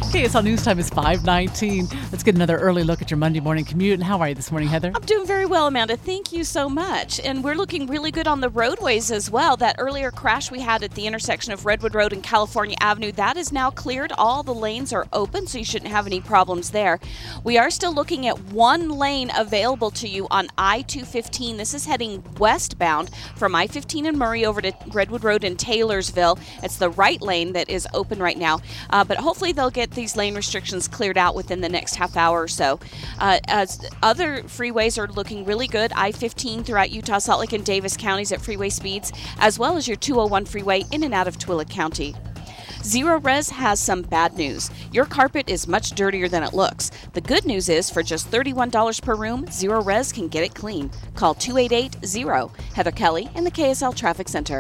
KSL News Time is 5:19. Let's get another early look at your Monday morning commute. And how are you this morning, Heather? I'm doing very well, Amanda. Thank you so much. And we're looking really good on the roadways as well. That earlier crash we had at the intersection of Redwood Road and California Avenue, that is now cleared. All the lanes are open, so you shouldn't have any problems there. We are still looking at one lane available to you on I-215. This is heading westbound from I-15 and Murray over to Redwood Road in Taylorsville. It's the right lane that is open right now. But hopefully they'll get these lane restrictions cleared out within the next half hour or so. As other freeways are looking really good, I-15 throughout Utah, Salt Lake, and Davis counties at freeway speeds, as well as your 201 freeway in and out of Tooele County. Zero Res has some bad news. Your carpet is much dirtier than it looks. The good news is for just $31 per room, Zero Res can get it clean. Call 288-0. Heather Kelly in the KSL Traffic Center.